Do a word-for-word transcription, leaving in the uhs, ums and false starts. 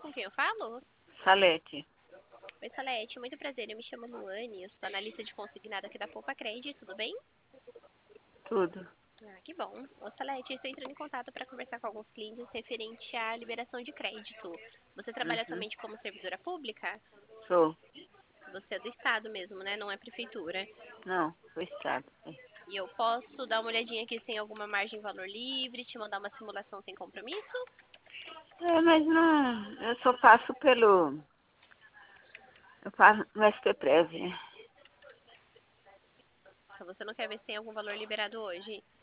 com quem eu falo? Salete. Oi, Salete, muito prazer. Eu me chamo Luane, eu sou analista de consignado aqui da Poupa Cred, tudo bem? Tudo. Ah, que bom. Ô, Salete, estou entrando em contato para conversar com alguns clientes referente à liberação de crédito. Você trabalha Uhum. atualmente como servidora pública? Sou. Você é do estado mesmo, né? Não é prefeitura. Não, sou estado. sim. E eu posso dar uma olhadinha aqui sem alguma margem de valor livre, te mandar uma simulação sem compromisso? É, mas não. Eu só passo pelo. Eu passo no S P Prev. Então você não quer ver sem algum valor liberado hoje?